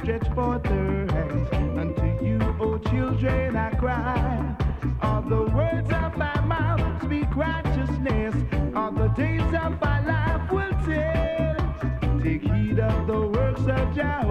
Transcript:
stretch forth her hand. Unto you, O children, I cry. All the words of my mouth speak righteousness. All the days of my life will tell. Take heed of the works of Jah.